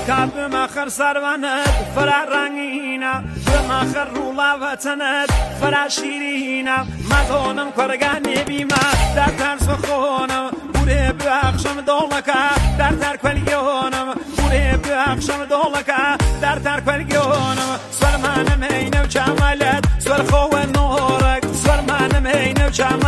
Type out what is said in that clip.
كاب بمخر سروانت فرا رنگینا بمخر رولاوتنت فرا شیرینا مدونم کرگانی بیما در ترس خونم بوده بخشم دولکا در ترک ولیونم بوده بخشم دولکا در ترک ولیونم سر منم اینو چملت سر خو نورک سر منم اینو چملت